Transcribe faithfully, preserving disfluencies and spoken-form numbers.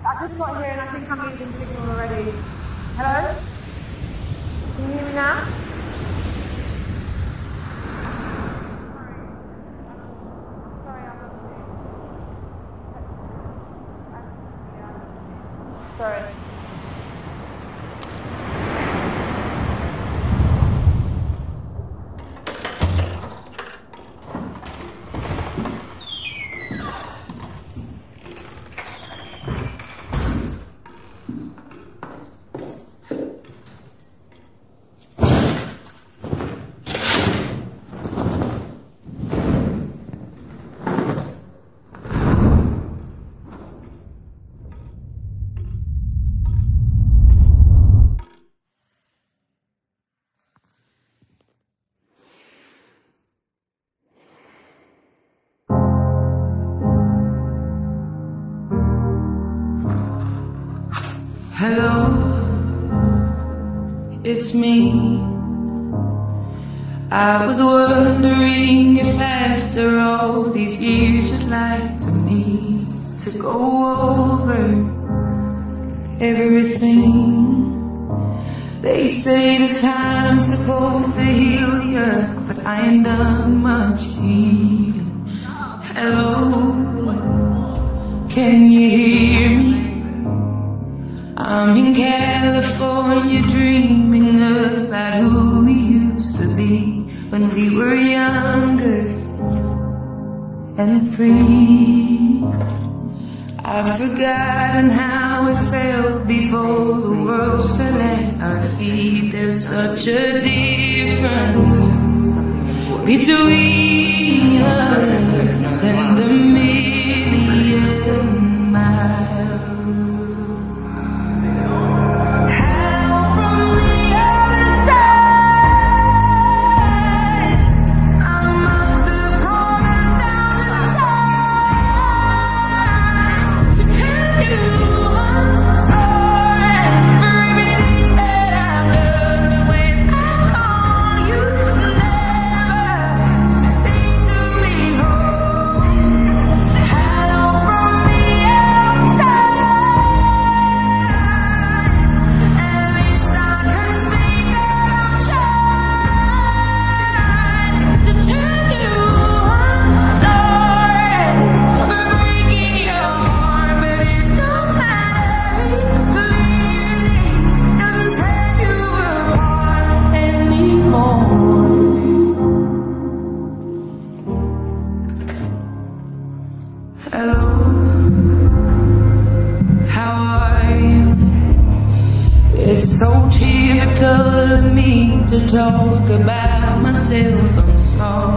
I just got here and I think I'm losing signal already. Hello? Can you hear me now? Sorry. Hello, it's me. I was wondering if after all these years you'd like to me to go over everything. They say the time's supposed to heal ya, but I ain't done much healing. Hello, can you hear me? I'm in California dreaming about who we used to be when we were younger and free. I've forgotten how it felt before the world fell at our feet. There's such a difference between us and a million miles. Hello, how are you? It's so typical of me to talk about myself, I'm sorry.